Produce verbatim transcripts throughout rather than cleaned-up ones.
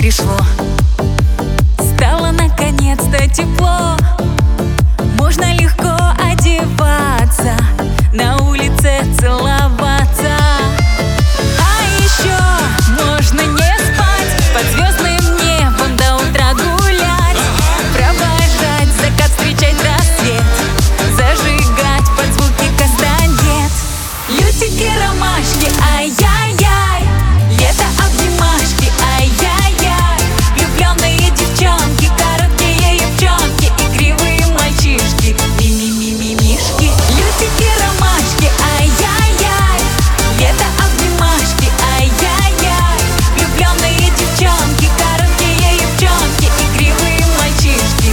пришло. Стало наконец-то тепло. Можно легко одеваться, на улице целоваться. А еще можно не спать, под звездным небом до утра гулять, провожать закат, встречать рассвет, зажигать под звуки кастанет. Лютики, ромашки, ай-яй-яй, лето, обнимашки, ай-яй-яй, влюбленные девчонки, короткие юбчонки, игривые мальчишки, ми-ми-ми-ми-мишки. Лютики, ромашки, ай-яй-яй, лето, обнимашки, ай-яй-яй, влюбленные девчонки, короткие юбчонки, игривые мальчишки,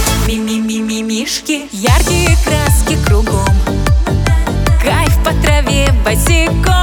ми-ми-ми-ми-мишки. Яркие краски кругом, кайф по траве босиком.